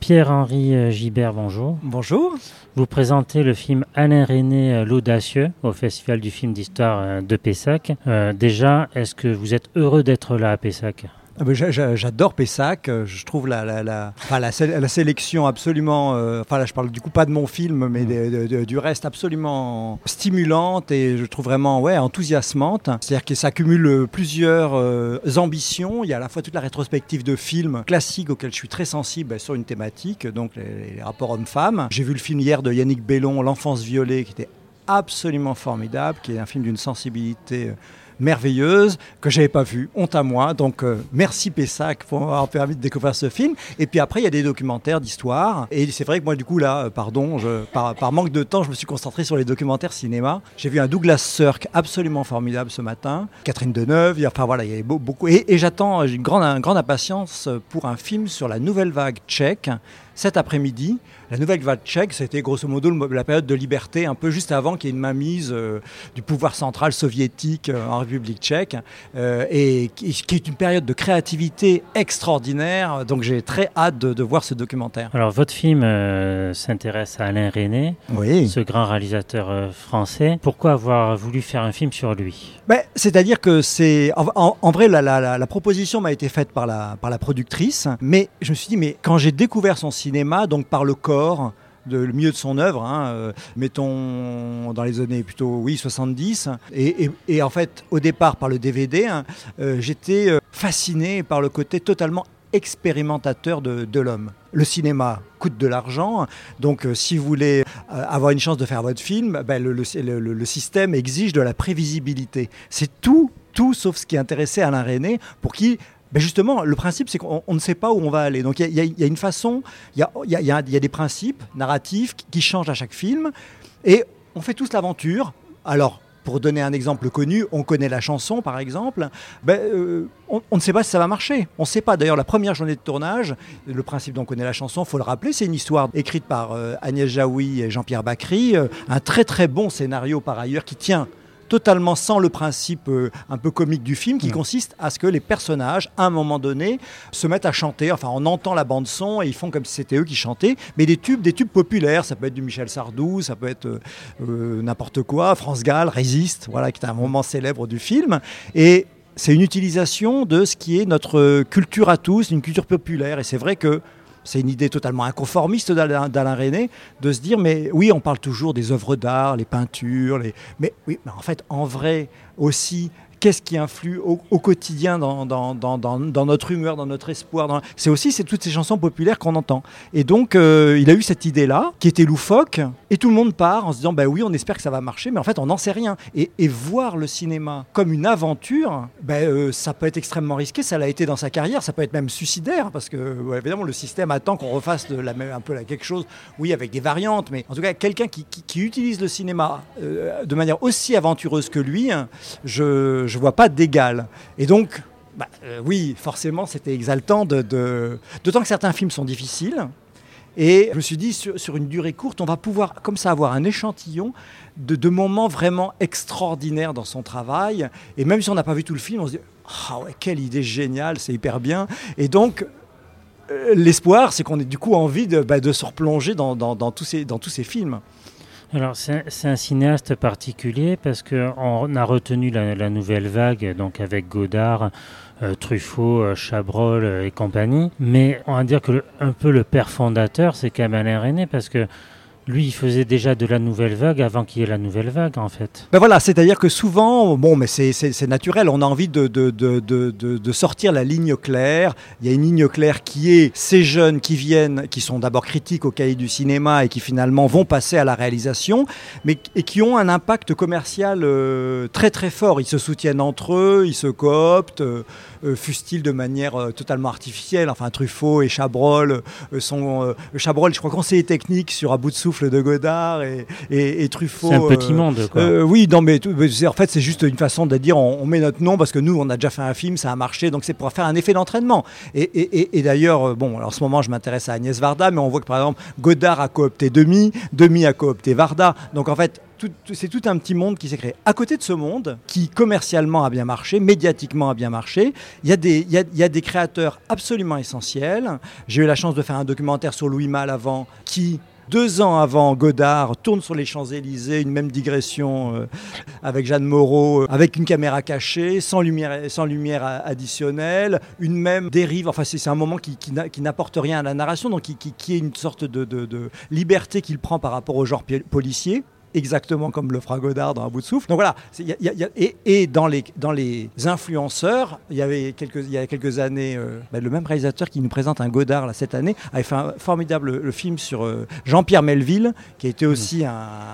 Pierre-Henri Gibert, bonjour. Bonjour. Vous présentez le film Alain Resnais, l'Audacieux, au Festival du film d'histoire de Pessac. Déjà, est-ce que vous êtes heureux d'être là à Pessac ? J'adore Pessac, je trouve la sélection absolument, là je parle du coup pas de mon film mais du reste absolument stimulante et je trouve vraiment enthousiasmante. C'est-à-dire que ça cumule plusieurs ambitions, il y a à la fois toute la rétrospective de films classiques auxquels je suis très sensible sur une thématique, donc les rapports hommes-femmes. J'ai vu le film hier de Yannick Bellon, L'enfance violée, qui était absolument formidable, qui est un film d'une sensibilité merveilleuse, que je n'avais pas vu, honte à moi, donc merci Pessac pour m'avoir permis de découvrir ce film. Et puis après il y a des documentaires d'histoire, et c'est vrai que moi du coup là, par manque de temps, je me suis concentré sur les documentaires cinéma. J'ai vu un Douglas Sirk absolument formidable ce matin, Catherine Deneuve, il y avait beaucoup, et j'attends, j'ai une grande impatience pour un film sur la nouvelle vague tchèque, cet après-midi. La nouvelle vague tchèque, c'était grosso modo la période de liberté, un peu juste avant qu'il y ait une mainmise du pouvoir central soviétique en République tchèque, et qui est une période de créativité extraordinaire. Donc j'ai très hâte de voir ce documentaire. Alors votre film s'intéresse à Alain Resnais, oui. Ce grand réalisateur français. Pourquoi avoir voulu faire un film sur lui ? C'est-à-dire que c'est en vrai la proposition m'a été faite par la productrice, mais je me suis dit quand j'ai découvert son cinéma, donc par le corps, le milieu de son œuvre, mettons dans les années plutôt 70, et en fait au départ par le DVD, j'étais fasciné par le côté totalement expérimentateur de l'homme. Le cinéma coûte de l'argent, donc si vous voulez avoir une chance de faire votre film, le système exige de la prévisibilité. C'est tout sauf ce qui intéressait Alain Resnais, pour qui justement, le principe, c'est qu'on ne sait pas où on va aller. Donc, il y a une façon, il y a des principes narratifs qui changent à chaque film. Et on fait tous l'aventure. Alors, pour donner un exemple connu, on connaît la chanson, par exemple. On ne sait pas si ça va marcher. On ne sait pas. D'ailleurs, la première journée de tournage, le principe d'on connaît la chanson, il faut le rappeler, c'est une histoire écrite par Agnès Jaoui et Jean-Pierre Bacry. Un très, très bon scénario, par ailleurs, qui tient totalement sans le principe un peu comique du film, qui consiste à ce que les personnages, à un moment donné, se mettent à chanter. Enfin, on entend la bande-son et ils font comme si c'était eux qui chantaient, mais des tubes populaires. Ça peut être du Michel Sardou, ça peut être n'importe quoi. France Gall, Résiste, voilà, qui est un moment célèbre du film. Et c'est une utilisation de ce qui est notre culture à tous, une culture populaire. Et c'est vrai que c'est une idée totalement inconformiste d'Alain Resnais, de se dire, mais oui, on parle toujours des œuvres d'art, les peintures, mais en fait, en vrai aussi, qu'est-ce qui influe au quotidien dans notre humeur, dans notre espoir. C'est toutes ces chansons populaires qu'on entend. Et donc, il a eu cette idée-là, qui était loufoque, et tout le monde part en se disant, oui, on espère que ça va marcher, mais en fait, on n'en sait rien. Et voir le cinéma comme une aventure, ça peut être extrêmement risqué, ça l'a été dans sa carrière, ça peut être même suicidaire, parce que, évidemment, le système attend qu'on refasse un peu quelque chose, avec des variantes, mais en tout cas, quelqu'un qui utilise le cinéma de manière aussi aventureuse que lui, je vois pas d'égal. Et donc, oui, forcément, c'était exaltant d'autant que certains films sont difficiles. Et je me suis dit, sur une durée courte, on va pouvoir comme ça avoir un échantillon de moments vraiment extraordinaires dans son travail. Et même si on n'a pas vu tout le film, on se dit, quelle idée géniale, c'est hyper bien. Et donc, l'espoir, c'est qu'on ait du coup envie de se replonger dans tous ces films. Alors c'est un cinéaste particulier parce qu'on a retenu la nouvelle vague, donc avec Godard, Truffaut, Chabrol et compagnie, mais on va dire que un peu le père fondateur, c'est quand même Alain Resnais, parce que lui, il faisait déjà de la nouvelle vague avant qu'il y ait la nouvelle vague, en fait. C'est-à-dire que souvent, mais c'est naturel, on a envie de sortir la ligne claire. Il y a une ligne claire qui est ces jeunes qui sont d'abord critiques au cahier du cinéma et qui finalement vont passer à la réalisation, et qui ont un impact commercial très très fort. Ils se soutiennent entre eux, ils se cooptent, fusent-ils de manière totalement artificielle. Enfin, Truffaut et Chabrol Chabrol, je crois, conseiller technique sur À bout de souffle, souffle de Godard et Truffaut. C'est un petit monde, quoi. Oui, non, mais en fait, c'est juste une façon de dire on met notre nom parce que nous, on a déjà fait un film, ça a marché, donc c'est pour faire un effet d'entraînement. Et d'ailleurs, bon, alors en ce moment, je m'intéresse à Agnès Varda, mais on voit que par exemple, Godard a coopté Demy a coopté Varda. Donc en fait, c'est tout un petit monde qui s'est créé. À côté de ce monde, qui commercialement a bien marché, médiatiquement a bien marché, il y a des créateurs absolument essentiels. J'ai eu la chance de faire un documentaire sur Louis Malle avant, qui 2 ans avant Godard, tourne sur les Champs-Élysées, une même digression avec Jeanne Moreau, avec une caméra cachée, sans lumière additionnelle, une même dérive. Enfin, c'est un moment qui n'apporte rien à la narration, donc qui est une sorte de liberté qu'il prend par rapport au genre policier. Exactement comme le fera Godard dans Un bout de souffle. Donc voilà, et dans les influenceurs, il y a quelques années, le même réalisateur qui nous présente un Godard là, cette année avait fait un formidable film sur Jean-Pierre Melville, qui a été aussi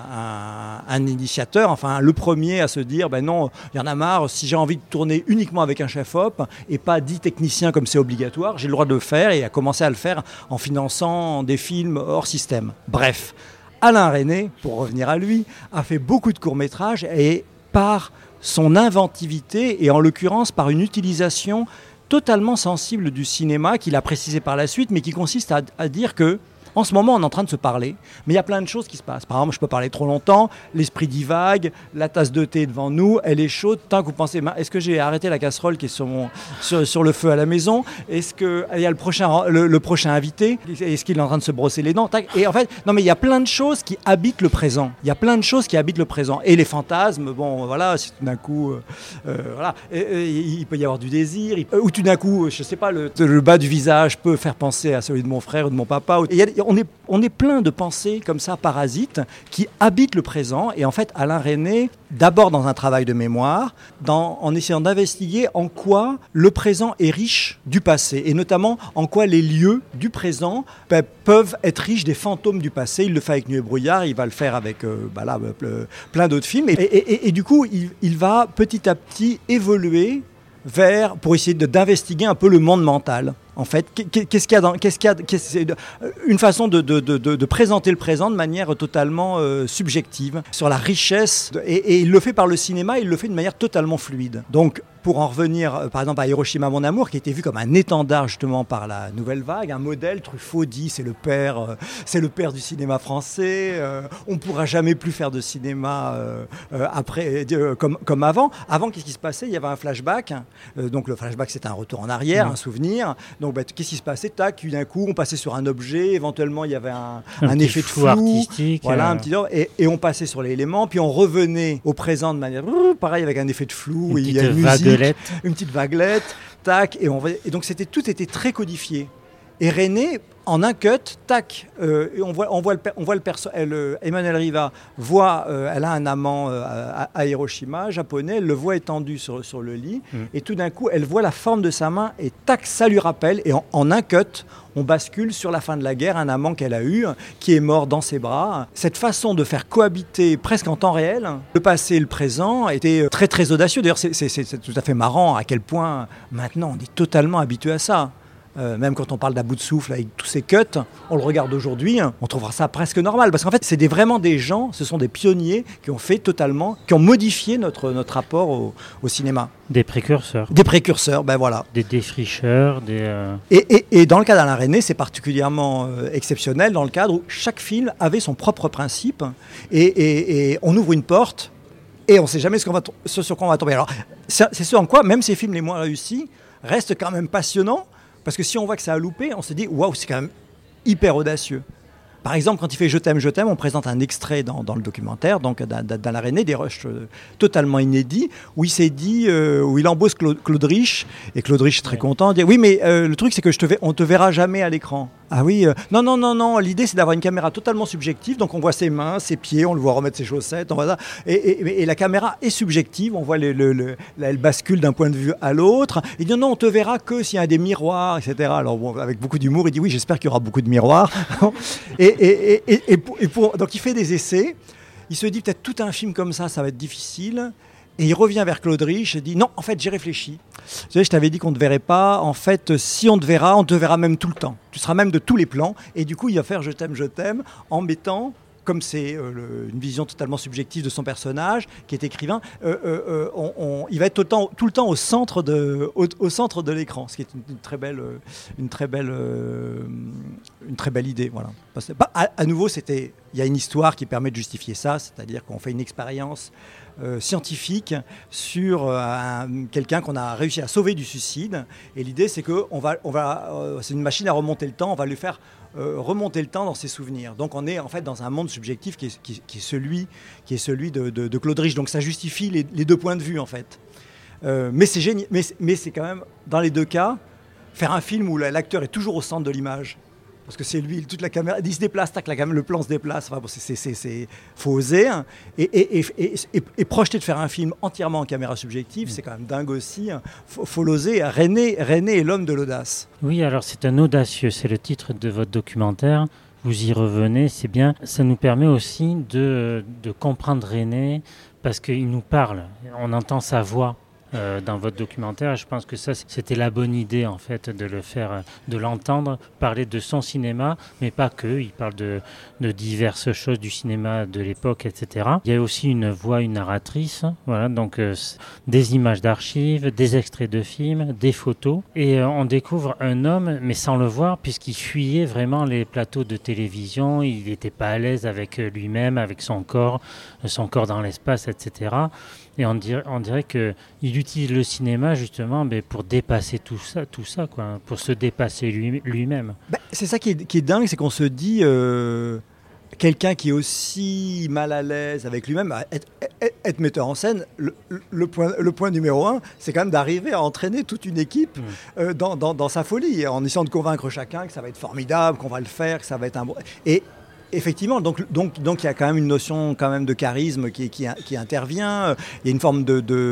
un initiateur, enfin le premier à se dire non, il y en a marre, si j'ai envie de tourner uniquement avec un chef-op et pas 10 techniciens comme c'est obligatoire, j'ai le droit de le faire, et a commencé à le faire en finançant des films hors système. Bref. Alain Resnais, pour revenir à lui, a fait beaucoup de courts-métrages et par son inventivité et en l'occurrence par une utilisation totalement sensible du cinéma qu'il a précisé par la suite, mais qui consiste à dire que en ce moment, on est en train de se parler, mais il y a plein de choses qui se passent. Par exemple, je peux parler trop longtemps, l'esprit divague, la tasse de thé devant nous, elle est chaude. Tant que vous pensez, est-ce que j'ai arrêté la casserole qui est sur le feu à la maison? Est-ce qu'il y a le prochain invité? Est-ce qu'il est en train de se brosser les dents? Et en fait, non, mais il y a plein de choses qui habitent le présent. Il y a plein de choses qui habitent le présent. Et les fantasmes, bon, voilà, si tout d'un coup, voilà, il peut y avoir du désir, ou tout d'un coup, je sais pas, le bas du visage peut faire penser à celui de mon frère ou de mon papa. On est plein de pensées comme ça, parasites, qui habitent le présent. Et en fait, Alain Resnais, d'abord dans un travail de mémoire, en essayant d'investiguer en quoi le présent est riche du passé, et notamment en quoi les lieux du présent peuvent être riches des fantômes du passé. Il le fait avec Nuit et brouillard, il va le faire avec plein d'autres films. Et du coup, il va petit à petit évoluer pour essayer d'investiguer un peu le monde mental. En fait, une façon de présenter le présent de manière totalement subjective, sur la richesse, et il le fait par le cinéma, il le fait de manière totalement fluide. Donc, pour en revenir, par exemple, à Hiroshima, mon amour, qui a été vu comme un étendard justement par la nouvelle vague, un modèle, Truffaut dit c'est le père du cinéma français, on ne pourra jamais plus faire de cinéma après, comme avant. Avant, qu'est-ce qui se passait? Il y avait un flashback, donc le flashback c'était un retour en arrière, un souvenir. Donc qu'est-ce qui se passait? Tac, d'un coup, on passait sur un objet, éventuellement il y avait un effet de flou artistique, voilà, un petit et on passait sur l'élément, puis on revenait au présent de manière pareil avec un effet de flou, il y a une musique, une petite vaguelette, tac, et donc tout était très codifié. Et Resnais, en un cut, tac, on voit le perso. Emmanuelle Riva voit, elle a un amant à Hiroshima, japonais, elle le voit étendu sur le lit, et tout d'un coup, elle voit la forme de sa main, et tac, ça lui rappelle, et en un cut, on bascule sur la fin de la guerre, un amant qu'elle a eu, qui est mort dans ses bras. Cette façon de faire cohabiter presque en temps réel le passé et le présent était très très audacieux. D'ailleurs, c'est tout à fait marrant à quel point maintenant on est totalement habitué à ça. Même quand on parle d'À bout de souffle avec tous ces cuts, on le regarde aujourd'hui, on trouvera ça presque normal. Parce qu'en fait, c'est vraiment des gens, ce sont des pionniers qui ont modifié notre rapport au cinéma. Des précurseurs. Des précurseurs, ben voilà. Des défricheurs, Et dans le cas d'Alain Resnais, c'est particulièrement exceptionnel dans le cadre où chaque film avait son propre principe et on ouvre une porte et on ne sait jamais ce sur quoi on va tomber. Alors, c'est ce en quoi, même ces films les moins réussis, restent quand même passionnants. Parce que si on voit que ça a loupé, on se dit « Waouh, c'est quand même hyper audacieux ». Par exemple, quand il fait « Je t'aime, on présente un extrait dans le documentaire donc d'Alain Resnais, des rushs totalement inédits, où il s'est dit, où il embauche Claude Rich, et Claude Rich est très content, dit « Oui, mais le truc, c'est que on te verra jamais à l'écran ». Ah oui, non, l'idée c'est d'avoir une caméra totalement subjective, donc on voit ses mains, ses pieds, on le voit remettre ses chaussettes, on voit ça, et la caméra est subjective, on voit elle bascule d'un point de vue à l'autre, il dit non, on te verra que s'il y a des miroirs, etc. Alors bon, avec beaucoup d'humour, il dit oui, j'espère qu'il y aura beaucoup de miroirs, donc il fait des essais, il se dit peut-être tout un film comme ça va être difficile. Et il revient vers Claude Rich et dit « Non, en fait, j'ai réfléchi. Tu sais, je t'avais dit qu'on ne te verrait pas. En fait, si on te verra même tout le temps. Tu seras même de tous les plans. » Et du coup, il va faire « Je t'aime » en mettant comme c'est une vision totalement subjective de son personnage, qui est écrivain, il va être tout le temps au centre de l'écran, ce qui est une très belle idée. Voilà. À nouveau, il y a une histoire qui permet de justifier ça, c'est-à-dire qu'on fait une expérience scientifique sur quelqu'un qu'on a réussi à sauver du suicide. Et l'idée, c'est que c'est une machine à remonter le temps, on va lui faire remonter le temps dans ses souvenirs. Donc on est en fait dans un monde subjectif qui est celui de Claude Rich. Donc ça justifie les deux points de vue en fait. Mais c'est génial. Mais c'est quand même, dans les deux cas, faire un film où l'acteur est toujours au centre de l'image. Parce que c'est lui, toute la caméra, il se déplace, le plan se déplace. Enfin, faut oser. Hein. Et projeter de faire un film entièrement en caméra subjective, c'est quand même dingue aussi. Hein. Faut l'oser. René est l'homme de l'audace. Oui, alors c'est un audacieux, c'est le titre de votre documentaire. Vous y revenez, c'est bien. Ça nous permet aussi de comprendre René, parce qu'il nous parle, on entend sa voix. Dans votre documentaire, je pense que ça, c'était la bonne idée en fait de le faire, de l'entendre parler de son cinéma, mais pas que. Il parle de diverses choses du cinéma de l'époque, etc. Il y a aussi une voix, une narratrice, voilà, donc des images d'archives, des extraits de films, des photos, et on découvre un homme, mais sans le voir, puisqu'il fuyait vraiment les plateaux de télévision. Il n'était pas à l'aise avec lui-même, avec son corps dans l'espace, etc. Et on dirait qu'il utilise le cinéma justement pour dépasser tout ça quoi, pour se dépasser lui-même. C'est ça qui est dingue, c'est qu'on se dit, quelqu'un qui est aussi mal à l'aise avec lui-même, être metteur en scène, le point numéro 1, c'est quand même d'arriver à entraîner toute une équipe dans sa folie, en essayant de convaincre chacun que ça va être formidable, qu'on va le faire, que ça va être un bon... Et effectivement, donc il y a quand même une notion quand même de charisme qui intervient. Il y a une forme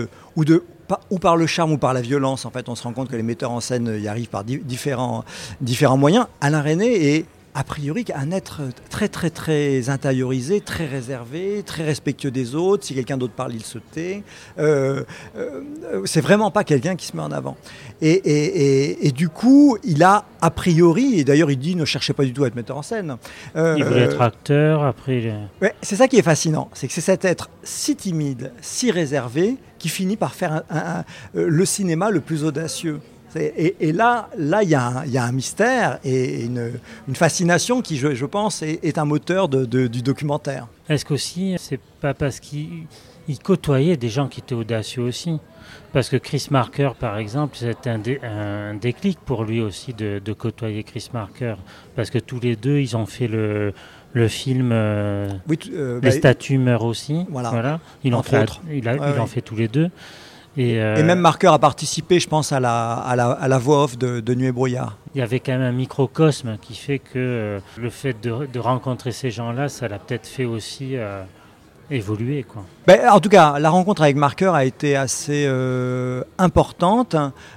ou par le charme ou par la violence. En fait, on se rend compte que les metteurs en scène y arrivent par différents moyens. Alain Resnais est a priori un être très très très intériorisé, très réservé, très respectueux des autres. Si quelqu'un d'autre parle, il se tait. C'est vraiment pas quelqu'un qui se met en avant. Et du coup, il a a priori, et d'ailleurs il dit ne cherchez pas du tout à être metteur en scène. Il voulait être acteur, après... Ouais, c'est ça qui est fascinant, c'est que c'est cet être si timide, si réservé, qui finit par faire le cinéma le plus audacieux. Et là, il y a un mystère et une fascination qui, je pense, est un moteur du documentaire. Est-ce qu'aussi, c'est pas parce qu'il côtoyait des gens qui étaient audacieux aussi? Parce que Chris Marker, par exemple, c'était un déclic pour lui aussi de côtoyer Chris Marker. Parce que tous les deux, ils ont fait le film Les statues meurent aussi. Voilà. Ils l'ont fait tous les deux. Et même Marker a participé, je pense, à la voix off de Nuit et brouillard. Il y avait quand même un microcosme qui fait que le fait de rencontrer ces gens-là, ça l'a peut-être fait aussi évoluer, quoi. En tout cas, la rencontre avec Marker a été assez importante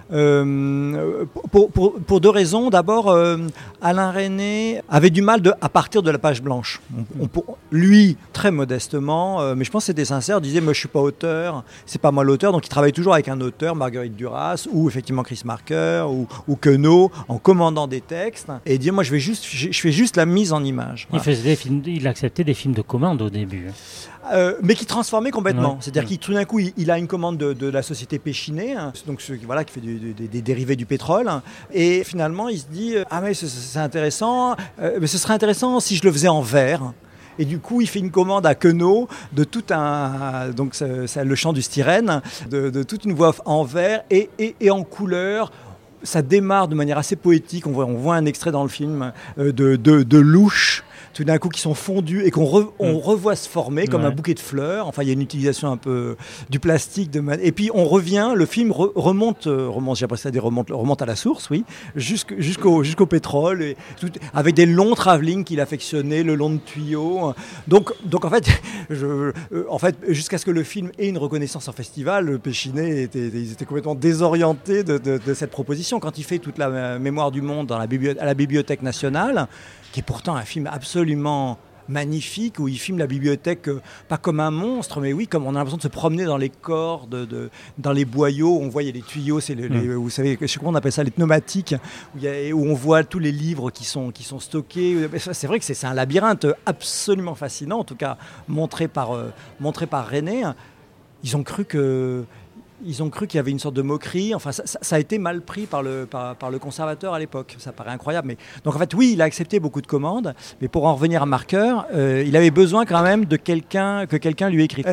pour deux raisons. D'abord, Alain Resnais avait du mal à partir de la page blanche. Lui, très modestement, mais je pense que c'était sincère, disait moi je suis pas auteur, c'est pas moi l'auteur, donc il travaille toujours avec un auteur, Marguerite Duras ou effectivement Chris Marker ou Queneau, en commandant des textes, et il dit moi je fais juste la mise en image. Voilà. Il acceptait des films de commande au début. Mais qui transformait complètement. Ouais. C'est-à-dire qu'il tout d'un coup, il a une commande de la société Péchinet, donc qui fait des dérivés du pétrole, et finalement il se dit mais c'est intéressant, mais ce serait intéressant si je le faisais en verre. Et du coup, il fait une commande à Queneau de tout donc c'est le chant du styrène, de toute une voix off en verre et en couleur. Ça démarre de manière assez poétique. On voit un extrait dans le film de louches, tout d'un coup, qui sont fondus et qu'on revoit se former comme un bouquet de fleurs. Enfin, il y a une utilisation un peu du plastique. Et puis, on revient, le film remonte j'ai appris ça, remonte à la source, oui, jusqu'au pétrole, et avec des longs travelling qu'il affectionnait, le long de tuyaux. Donc en fait, jusqu'à ce que le film ait une reconnaissance en festival, le Péchinet ils étaient complètement désorientés de cette proposition. Quand il fait toute la mémoire du monde à la Bibliothèque nationale, qui est pourtant un film absolument magnifique où il filme la bibliothèque pas comme un monstre, mais oui, comme on a l'impression de se promener dans les cordes, dans les boyaux. On voit, il y a les tuyaux, c'est vous savez, je sais pas, on appelle ça les pneumatiques, où on voit tous les livres qui sont stockés. C'est vrai que c'est un labyrinthe absolument fascinant, en tout cas montré par René. Ils ont cru qu'il y avait une sorte de moquerie. Enfin, ça a été mal pris par le conservateur à l'époque. Ça paraît incroyable. Mais... Donc, en fait, oui, il a accepté beaucoup de commandes. Mais pour en revenir à Marker, il avait besoin quand même que quelqu'un lui écrive.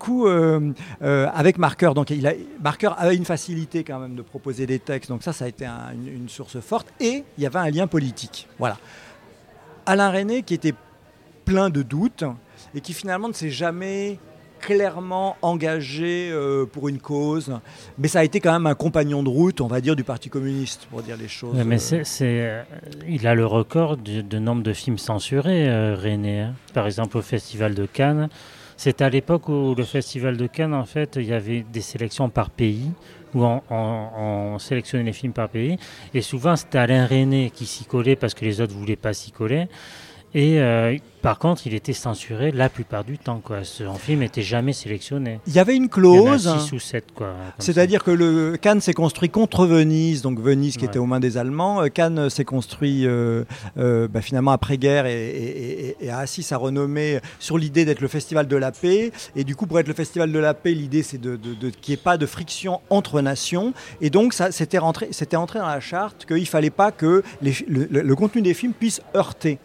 Avec Marker, donc Marker avait une facilité quand même de proposer des textes. Donc ça a été une source forte. Et il y avait un lien politique. Voilà. Alain Resnais, qui était plein de doutes et qui finalement ne s'est jamais clairement engagé pour une cause, mais ça a été quand même un compagnon de route, on va dire, du Parti communiste, pour dire les choses. Mais il a le record de nombre de films censurés, Resnais. Hein. Par exemple, au Festival de Cannes, c'était à l'époque où le Festival de Cannes, en fait, il y avait des sélections par pays, où on sélectionnait les films par pays, et souvent c'était Alain Resnais qui s'y collait parce que les autres ne voulaient pas s'y coller. Et par contre, il était censuré la plupart du temps. Son film n'était jamais sélectionné. Il y avait une clause. Il y en a 6 ou 7. C'est-à-dire que Cannes s'est construit contre Venise, donc Venise qui était aux mains des Allemands. Cannes s'est construit finalement après-guerre et a assis sa renommée sur l'idée d'être le festival de la paix. Et du coup, pour être le festival de la paix, l'idée c'est qu'il n'y ait pas de friction entre nations. Et donc, c'était entré dans la charte qu'il ne fallait pas que le contenu des films puisse heurter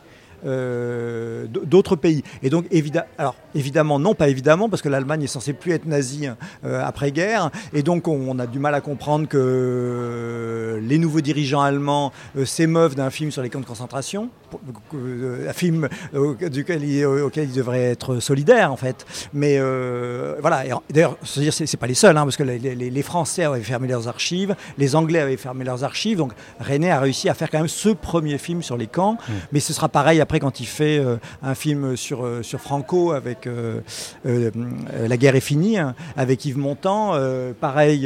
d'autres pays. Et donc, évidemment, non, pas évidemment, parce que l'Allemagne est censée plus être nazie après-guerre, et donc on a du mal à comprendre que les nouveaux dirigeants allemands s'émeuvent d'un film sur les camps de concentration, un film auquel ils devraient être solidaires, en fait. Mais voilà, et d'ailleurs, c'est pas les seuls, parce que les Français avaient fermé leurs archives, les Anglais avaient fermé leurs archives, donc Resnais a réussi à faire quand même ce premier film sur les camps, mais ce sera pareil après quand il fait un film sur Franco avec La guerre est finie, avec Yves Montand, pareil,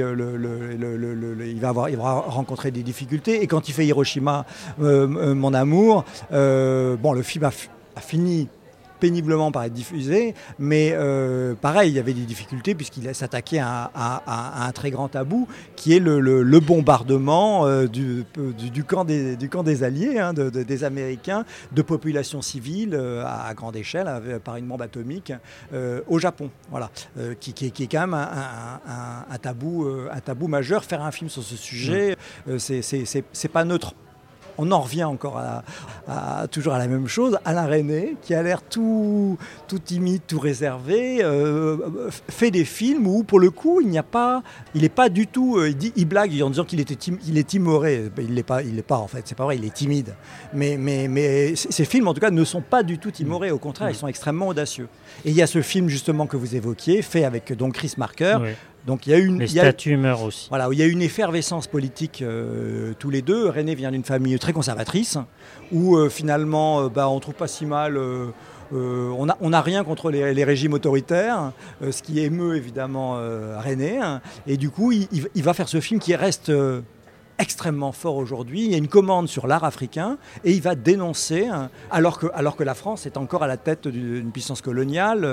il va rencontrer des difficultés, et quand il fait Hiroshima, mon amour, le film a fini péniblement par être diffusé, mais pareil, il y avait des difficultés puisqu'il s'attaquait à un très grand tabou qui est le bombardement du camp des Alliés, des Américains, de populations civiles à grande échelle par une bombe atomique au Japon, voilà, qui est quand même un tabou majeur. Faire un film sur ce sujet, c'est pas neutre. On en revient encore toujours à la même chose. Alain Resnais, qui a l'air tout timide, tout réservé, fait des films où, pour le coup, il n'est pas du tout... il blague en disant qu'il est timoré. Il l'est pas, en fait. C'est pas vrai, il est timide. Mais ces films, en tout cas, ne sont pas du tout timorés. Au contraire, ils sont extrêmement audacieux. Et il y a ce film, justement, que vous évoquiez, fait avec donc Chris Marker. Oui. Donc, les statues meurent aussi. Voilà, où il y a une effervescence politique tous les deux. Resnais vient d'une famille très conservatrice, où finalement, on ne trouve pas si mal... on n'a rien contre les régimes autoritaires, ce qui émeut évidemment Resnais. Et du coup, il va faire ce film qui reste... extrêmement fort aujourd'hui. Il y a une commande sur l'art africain et il va dénoncer, alors que la France est encore à la tête d'une puissance coloniale.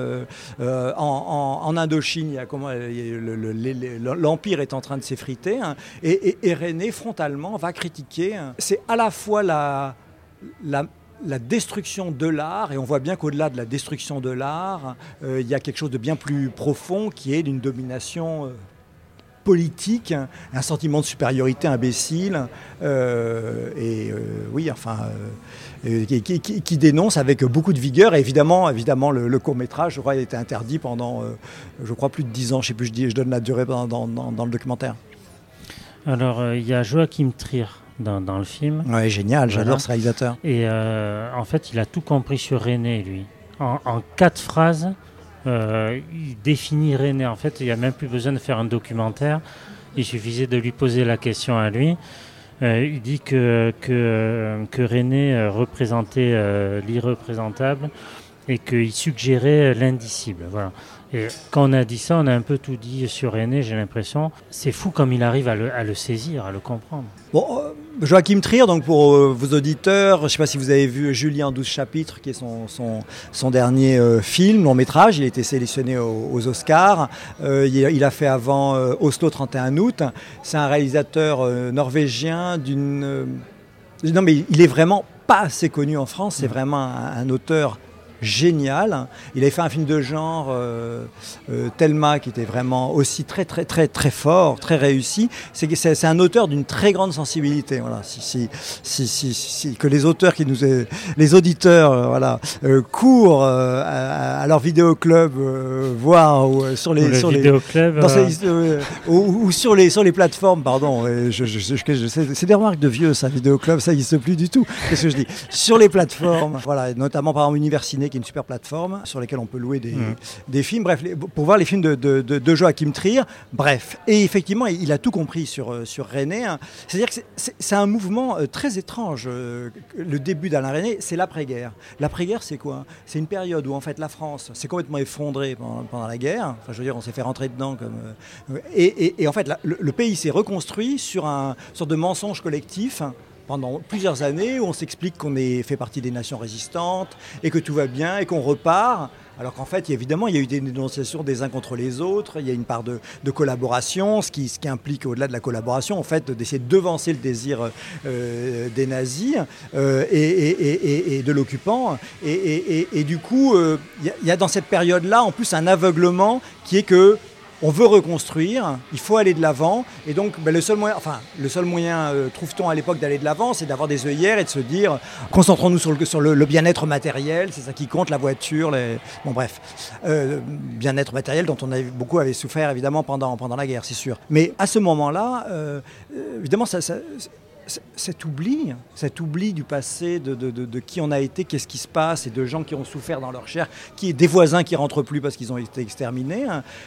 En Indochine, l'Empire est en train de s'effriter, et Resnais, frontalement, va critiquer. C'est à la fois la destruction de l'art, et on voit bien qu'au-delà de la destruction de l'art, il y a quelque chose de bien plus profond qui est d'une domination politique, un sentiment de supériorité imbécile, qui dénonce avec beaucoup de vigueur. Et évidemment le court-métrage, je crois, a été interdit pendant, plus de 10 ans. Je sais plus, je donne la durée dans le documentaire. Alors, il y a Joachim Trier dans le film. Ouais, génial, j'adore ce réalisateur. Et en fait, il a tout compris sur Resnais, lui. En 4 phrases, il définit Resnais. En fait, il n'y a même plus besoin de faire un documentaire. Il suffisait de lui poser la question à lui. Il dit que Resnais représentait l'irreprésentable, et qu'il suggérait l'indicible. Voilà. Et quand on a dit ça, on a un peu tout dit sur René, j'ai l'impression. C'est fou comme il arrive à le saisir, à le comprendre. Bon, Joachim Trier, donc pour vos auditeurs, je ne sais pas si vous avez vu Julie en 12 chapitres, qui est son dernier film, long métrage. Il a été sélectionné aux Oscars. Il a fait avant Oslo 31 août. C'est un réalisateur norvégien non, mais il est vraiment pas assez connu en France. C'est vraiment un auteur génial. Il avait fait un film de genre, Thelma, qui était vraiment aussi très très très très fort, très réussi. C'est un auteur d'une très grande sensibilité. Voilà. Que les auteurs les auditeurs, courent à leur vidéoclub, voir sur les vidéoclub ou sur les plateformes. Pardon, c'est des remarques de vieux, ça, vidéoclub, ça n'existe plus du tout. Qu'est-ce que je dis? Sur les plateformes, voilà, notamment par exemple Universiné, qui est une super plateforme sur laquelle on peut louer des films, bref, pour voir les films de Joachim Trier, bref. Et effectivement, il a tout compris sur René. Hein. C'est-à-dire que c'est un mouvement très étrange. Le début d'Alain René, c'est l'après-guerre. L'après-guerre, c'est quoi? C'est une période où en fait la France s'est complètement effondrée pendant la guerre. Enfin, je veux dire, on s'est fait rentrer dedans et en fait, le pays s'est reconstruit sur une sorte de mensonge collectif pendant plusieurs années où on s'explique qu'on fait partie des nations résistantes et que tout va bien et qu'on repart. Alors qu'en fait, évidemment, il y a eu des dénonciations des uns contre les autres, il y a une part de collaboration, ce qui implique, au-delà de la collaboration, en fait, d'essayer de devancer le désir des nazis et de l'occupant. Et du coup, il y a dans cette période-là, en plus, un aveuglement qui est que on veut reconstruire, il faut aller de l'avant, et donc le seul moyen, trouve-t-on à l'époque d'aller de l'avant, c'est d'avoir des œillères et de se dire, concentrons-nous sur le bien-être matériel, c'est ça qui compte, la voiture, bien-être matériel dont beaucoup avaient souffert évidemment pendant la guerre, c'est sûr. Mais à ce moment-là, évidemment, cet oubli du passé, de qui on a été, qu'est-ce qui se passe, et de gens qui ont souffert dans leur chair, des voisins qui ne rentrent plus parce qu'ils ont été exterminés,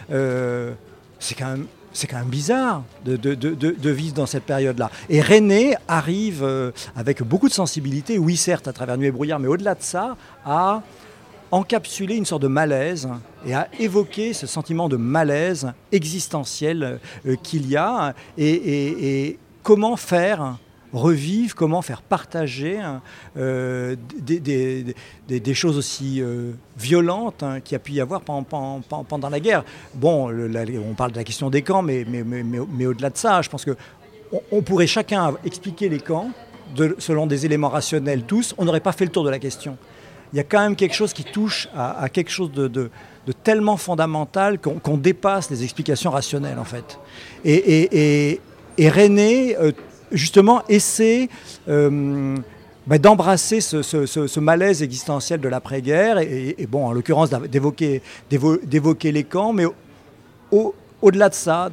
c'est quand même bizarre de vivre dans cette période-là. Et René arrive avec beaucoup de sensibilité, oui certes à travers Nuit et brouillard, mais au-delà de ça, à encapsuler une sorte de malaise et à évoquer ce sentiment de malaise existentiel qu'il y a, et comment faire revivre, comment faire partager des choses aussi violentes qu'il y a pu y avoir pendant la guerre. Bon, on parle de la question des camps, mais au-delà de ça, je pense qu'on pourrait chacun expliquer les camps selon des éléments rationnels tous, on n'aurait pas fait le tour de la question. Il y a quand même quelque chose qui touche à quelque chose de tellement fondamental qu'on dépasse les explications rationnelles, en fait. Et René, justement, essaie d'embrasser ce malaise existentiel de l'après-guerre, et bon, en l'occurrence, d'évoquer les camps, mais au-delà de ça,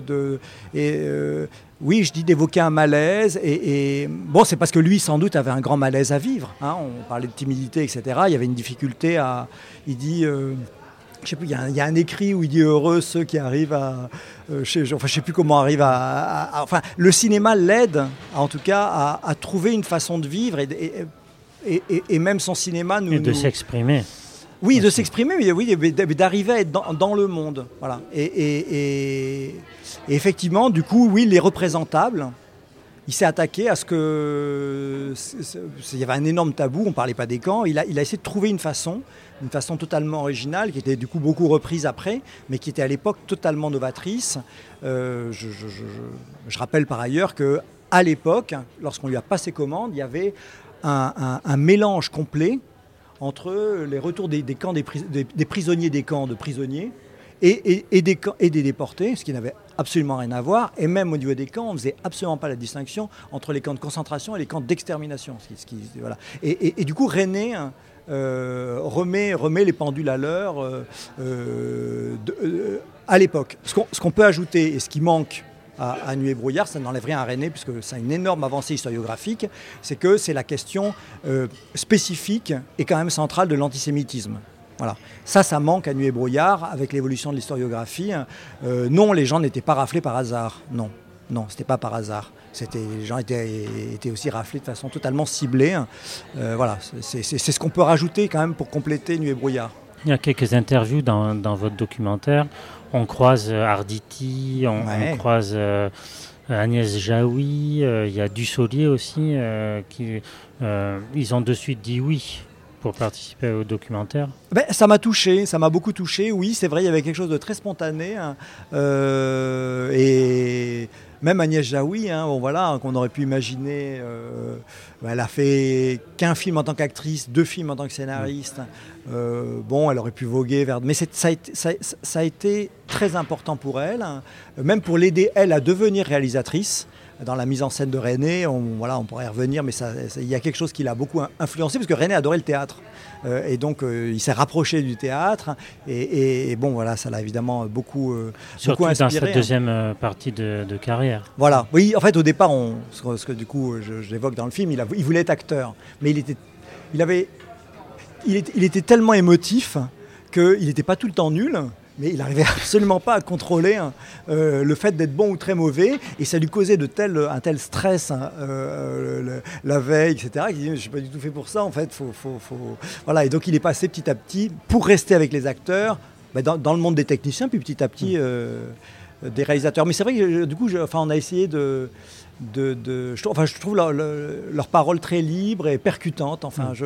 oui, je dis d'évoquer un malaise, et bon, c'est parce que lui, sans doute, avait un grand malaise à vivre. Hein, on parlait de timidité, etc. Il y avait une difficulté il dit... je sais plus, il y a un écrit où il dit heureux ceux qui arrivent je sais plus comment arrive enfin, le cinéma l'aide, en tout cas, à trouver une façon de vivre et même son cinéma de s'exprimer. Oui, de s'exprimer, mais d'arriver à être dans le monde. Voilà. Et effectivement, du coup, oui, les représentables. Il s'est attaqué à ce que... Il y avait un énorme tabou, on ne parlait pas des camps. Il a essayé de trouver une façon totalement originale, qui était du coup beaucoup reprise après, mais qui était à l'époque totalement novatrice. Je rappelle par ailleurs qu'à l'époque, lorsqu'on lui a passé commande, il y avait un mélange complet entre les retours des prisonniers des camps de prisonniers, et des déportés, ce qui n'avait absolument rien à voir. Et même au niveau des camps, on ne faisait absolument pas la distinction entre les camps de concentration et les camps d'extermination. Voilà. Et du coup, René remet les pendules à l'heure à l'époque. Ce qu'on peut ajouter, et ce qui manque à Nuit et brouillard, ça n'enlève rien à René, puisque c'est une énorme avancée historiographique, c'est que c'est la question spécifique et quand même centrale de l'antisémitisme. Voilà. Ça manque à Nuit et brouillard avec l'évolution de l'historiographie. Non, les gens n'étaient pas raflés par hasard, non. Non, c'était pas par hasard. Les gens étaient aussi raflés de façon totalement ciblée. Voilà, c'est ce qu'on peut rajouter quand même pour compléter Nuit et brouillard. Il y a quelques interviews dans votre documentaire. On croise Arditi, on croise Agnès Jaoui, il y a Dussolier aussi. Ils ont de suite dit oui pour participer au documentaire. Ça m'a touché, ça m'a beaucoup touché. Oui, c'est vrai, il y avait quelque chose de très spontané. Et même Agnès Jaoui, qu'on aurait pu imaginer. Elle a fait qu'un film en tant qu'actrice, 2 films en tant que scénariste. Elle aurait pu voguer vers... Mais ça a été très important pour elle, même pour l'aider, elle, à devenir réalisatrice. Dans la mise en scène de René, on pourrait y revenir, mais il y a quelque chose qui l'a beaucoup influencé, parce que René adorait le théâtre. Et donc, il s'est rapproché du théâtre. Ça l'a évidemment beaucoup surtout inspiré. Surtout dans cette deuxième partie de carrière. Voilà. Oui, en fait, au départ, ce que du coup, j'évoque dans le film, il voulait être acteur. Mais il était tellement émotif qu'il n'était pas tout le temps nul. Mais il n'arrivait absolument pas à contrôler le fait d'être bon ou très mauvais. Et ça lui causait un tel stress la veille, etc. Il dit, je ne suis pas du tout fait pour ça, en fait. Voilà. Et donc, il est passé petit à petit, pour rester avec les acteurs, dans le monde des techniciens, puis petit à petit des réalisateurs. Mais c'est vrai que du coup, on a essayé je trouve leur parole très libre et percutante.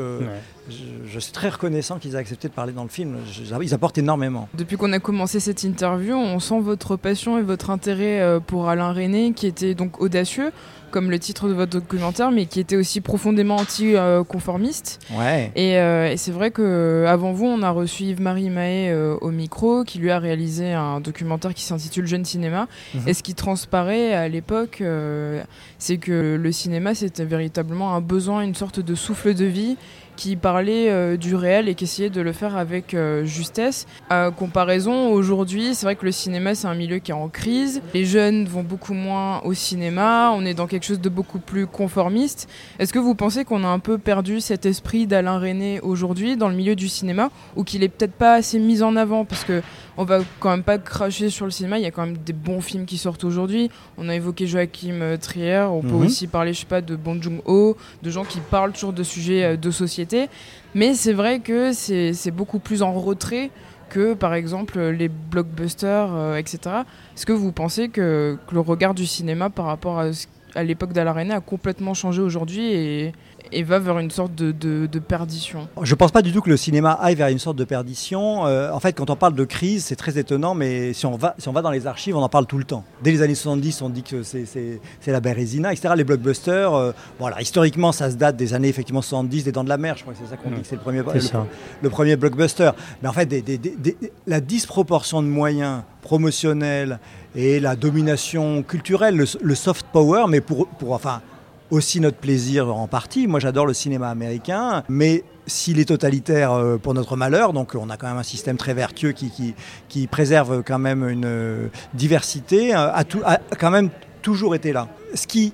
Je suis très reconnaissant qu'ils aient accepté de parler dans le film. Ils apportent énormément. Depuis qu'on a commencé cette interview, on sent votre passion et votre intérêt pour Alain Resnais, qui était donc audacieux, comme le titre de votre documentaire, mais qui était aussi profondément anti-conformiste. Ouais. Et c'est vrai qu'avant vous, on a reçu Yves-Marie Mahé au micro, qui lui a réalisé un documentaire qui s'intitule Jeune Cinéma. Et ce qui transparaît à l'époque, c'est que le cinéma, c'était véritablement un besoin, une sorte de souffle de vie, qui parlait du réel et qui essayait de le faire avec justesse. À comparaison, aujourd'hui, c'est vrai que le cinéma, c'est un milieu qui est en crise. Les jeunes vont beaucoup moins au cinéma. On est dans quelque chose de beaucoup plus conformiste. Est-ce que vous pensez qu'on a un peu perdu cet esprit d'Alain Resnais aujourd'hui dans le milieu du cinéma, ou qu'il est peut-être pas assez mis en avant? Parce que on va quand même pas cracher sur le cinéma. Il y a quand même des bons films qui sortent aujourd'hui. On a évoqué Joachim Trier. On peut aussi parler, de Bong Joon-ho, de gens qui parlent toujours de sujets de société. Mais c'est vrai que c'est beaucoup plus en retrait que, par exemple, les blockbusters, etc. Est-ce que vous pensez que le regard du cinéma par rapport à l'époque d'Alain Resnais a complètement changé aujourd'hui et va vers une sorte de perdition? Je ne pense pas du tout que le cinéma aille vers une sorte de perdition. En fait, quand on parle de crise, c'est très étonnant, mais si on va dans les archives, on en parle tout le temps. Dès les années 70, on dit que c'est la Bérésina, etc. Les blockbusters, historiquement, ça se date des années effectivement 70, des Dents de la Mer, je crois que c'est ça qu'on dit que c'est le premier blockbuster. Mais en fait, la disproportion de moyens promotionnels et la domination culturelle, le soft power, mais pour aussi notre plaisir en partie. Moi, j'adore le cinéma américain, mais s'il est totalitaire pour notre malheur, donc on a quand même un système très vertueux qui préserve quand même une diversité, a quand même toujours été là. Ce qui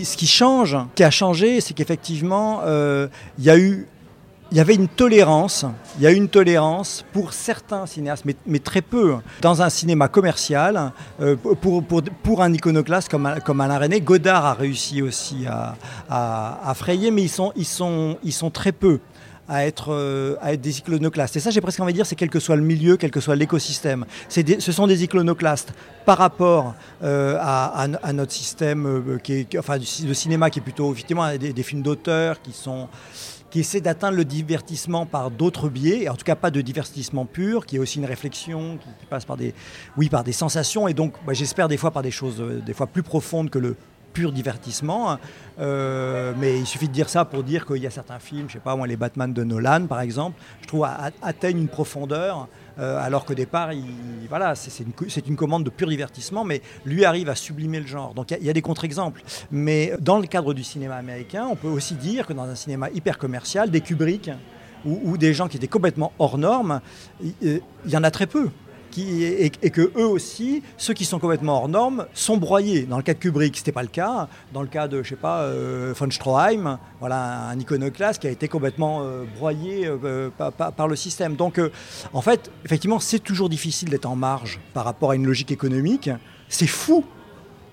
a changé, c'est qu'effectivement, il y avait une tolérance. Il y a une tolérance pour certains cinéastes, mais très peu. Dans un cinéma commercial, pour un iconoclaste comme Alain Resnais, Godard a réussi aussi à frayer, mais ils sont très peu à être des iconoclastes. Et ça, j'ai presque envie de dire, c'est quel que soit le milieu, quel que soit l'écosystème. Ce sont des iconoclastes par rapport à notre système de cinéma qui est plutôt effectivement des films d'auteur qui essaie d'atteindre le divertissement par d'autres biais, et en tout cas pas de divertissement pur, qui est aussi une réflexion, qui passe par des sensations, et donc j'espère des fois par des choses des fois plus profondes que le pur divertissement. Mais il suffit de dire ça pour dire qu'il y a certains films, je sais pas moi, les Batman de Nolan par exemple, je trouve atteignent une profondeur, alors qu'au départ, c'est une commande de pur divertissement, mais lui arrive à sublimer le genre. Donc il y a des contre-exemples. Mais dans le cadre du cinéma américain, on peut aussi dire que dans un cinéma hyper commercial, des Kubrick ou des gens qui étaient complètement hors normes, il y en a très peu. Et que eux aussi, ceux qui sont complètement hors normes, sont broyés. Dans le cas de Kubrick, ce n'était pas le cas. Dans le cas de, von Stroheim, voilà un iconoclaste qui a été complètement broyé par le système. Donc, en fait, effectivement, c'est toujours difficile d'être en marge par rapport à une logique économique. C'est fou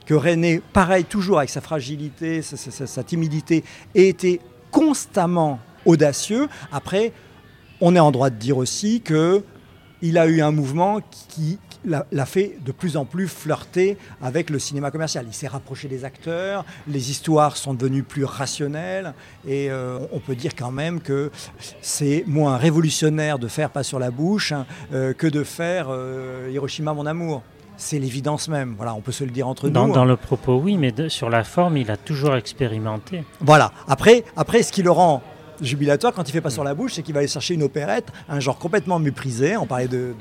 que René, pareil, toujours avec sa fragilité, sa timidité, ait été constamment audacieux. Après, on est en droit de dire aussi qu'il a eu un mouvement qui l'a fait de plus en plus flirter avec le cinéma commercial. Il s'est rapproché des acteurs, les histoires sont devenues plus rationnelles et on peut dire quand même que c'est moins révolutionnaire de faire Pas sur la bouche que de faire Hiroshima mon amour. C'est l'évidence même, voilà, on peut se le dire entre nous. Dans le propos, oui, mais sur la forme, il a toujours expérimenté. Voilà, après ce qui le rend jubilatoire quand il fait Pas sur la bouche, c'est qu'il va aller chercher une opérette, un genre complètement méprisé. On parlait de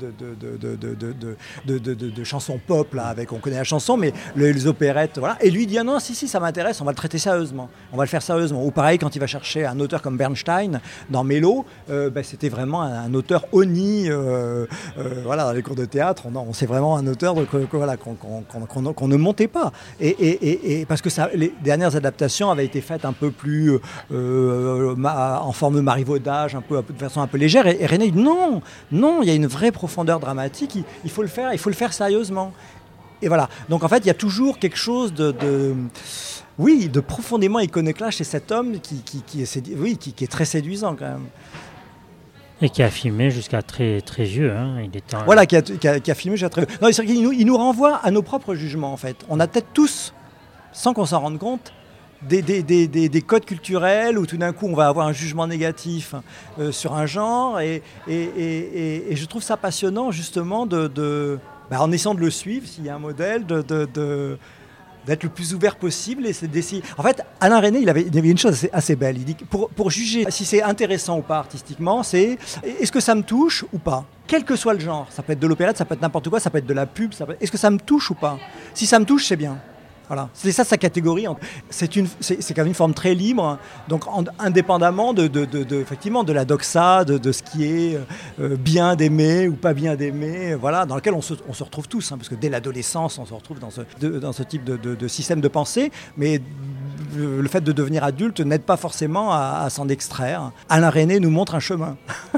chansons pop là, on connaît la chanson, mais les opérettes, voilà. Et lui il dit non, si ça m'intéresse, on va le traiter sérieusement, on va le faire sérieusement. Ou pareil quand il va chercher un auteur comme Bernstein dans Mélo, c'était vraiment un auteur honni, voilà, dans les cours de théâtre, c'est vraiment un auteur qu'on ne montait pas. Et parce que les dernières adaptations avaient été faites un peu plus en forme de marivaudage, de façon un peu légère, et René dit non, il y a une vraie profondeur dramatique, il faut le faire sérieusement. Et voilà, donc en fait il y a toujours quelque chose de profondément iconoclaste chez cet homme qui est très séduisant quand même. Et qui a filmé jusqu'à très, très vieux. Hein. Voilà, qui a filmé jusqu'à très vieux. Non, c'est qu'il nous renvoie à nos propres jugements en fait. On a peut-être tous, sans qu'on s'en rende compte, des codes culturels où tout d'un coup on va avoir un jugement négatif sur un genre et je trouve ça passionnant justement en essayant de le suivre s'il y a un modèle d'être le plus ouvert possible et c'est d'essayer. En fait, Alain Resnais, il avait une chose assez belle. Il dit que pour juger si c'est intéressant ou pas artistiquement, c'est est-ce que ça me touche ou pas, quel que soit le genre. Ça peut être de l'opérette, ça peut être n'importe quoi, ça peut être de la pub. Est-ce que ça me touche ou pas? Si ça me touche, c'est bien. Voilà, c'est ça sa catégorie. C'est quand même une forme très libre, donc indépendamment effectivement de la doxa, de ce qui est bien d'aimer ou pas bien d'aimer, voilà, dans lequel on se retrouve tous, parce que dès l'adolescence on se retrouve dans ce type de système de pensée, mais le fait de devenir adulte n'aide pas forcément à s'en extraire. Alain Resnais nous montre un chemin.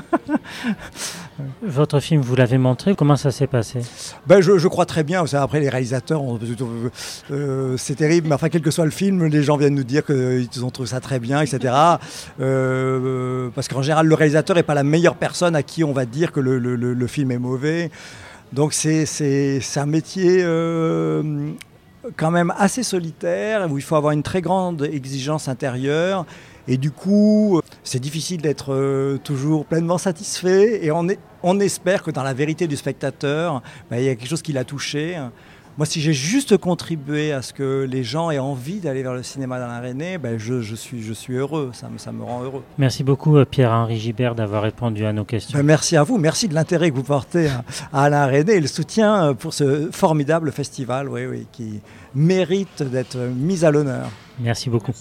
Votre film, vous l'avez montré, comment ça s'est passé? Je crois très bien. Vous savez, après les réalisateurs, c'est terrible, mais enfin quel que soit le film, les gens viennent nous dire qu'ils ont trouvé ça très bien, etc. Parce qu'en général, le réalisateur n'est pas la meilleure personne à qui on va dire que le film est mauvais. Donc c'est un métier quand même assez solitaire, où il faut avoir une très grande exigence intérieure. Et du coup, c'est difficile d'être toujours pleinement satisfait. Et on espère que dans la vérité du spectateur, il y a quelque chose qui l'a touché. Moi, si j'ai juste contribué à ce que les gens aient envie d'aller vers le cinéma d'Alain Resnais, je suis heureux, ça me rend heureux. Merci beaucoup Pierre-Henri Gibert d'avoir répondu à nos questions. Merci à vous, merci de l'intérêt que vous portez à Alain Resnais et le soutien pour ce formidable festival qui mérite d'être mis à l'honneur. Merci beaucoup.